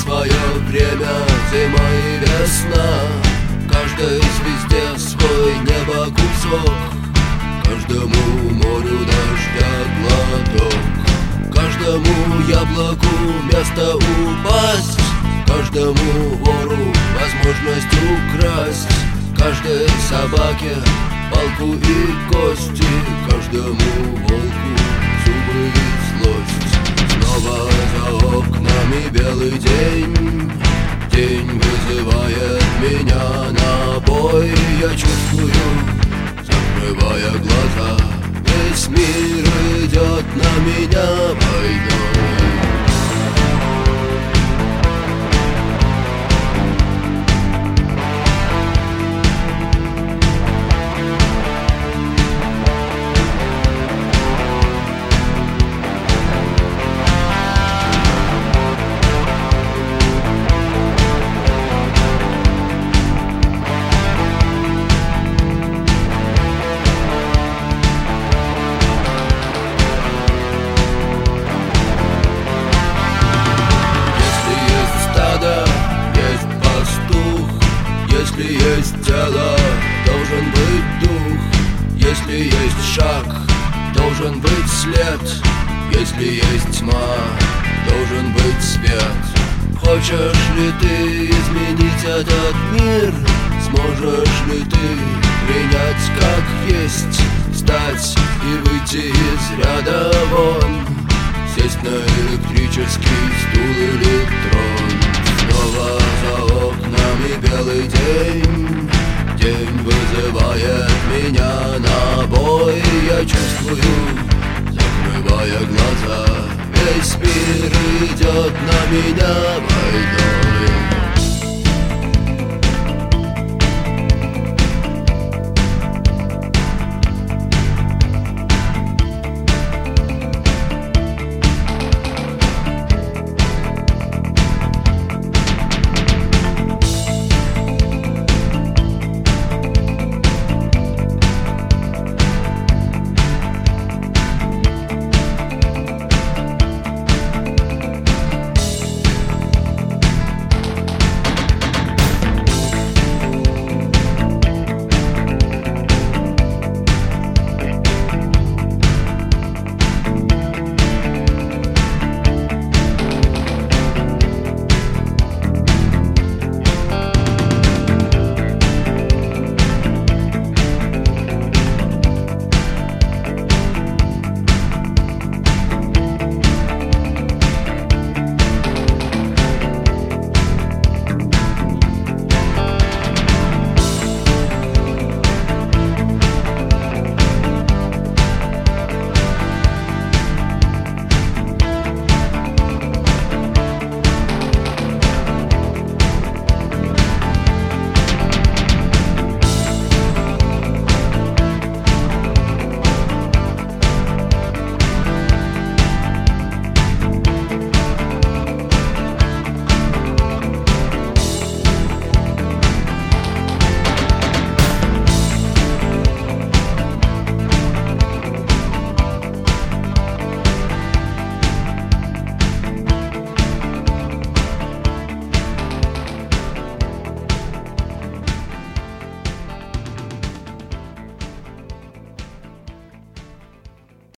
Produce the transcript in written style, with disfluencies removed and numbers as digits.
свое время, зима и весна. Каждой звезде свой небо кусок, каждому морю дождя глоток, каждому яблоку место упасть, каждому вору возможность украсть, каждой собаке палку и кости, каждому волку зубы и злость. Снова за окнами белый день, день вызывает меня на бой. Я чувствую, закрывая глаза, весь мир идет на меня войной. Если есть тело, должен быть дух. Если есть шаг, должен быть след. Если есть тьма, должен быть свет. Хочешь ли ты изменить этот мир? Сможешь ли ты принять как есть? Встать и выйти из ряда вон, сесть на электрический стул или трон. Снова за окнами белый день, день вызывает меня на бой. Я чувствую, закрывая глаза, весь мир идет на меня.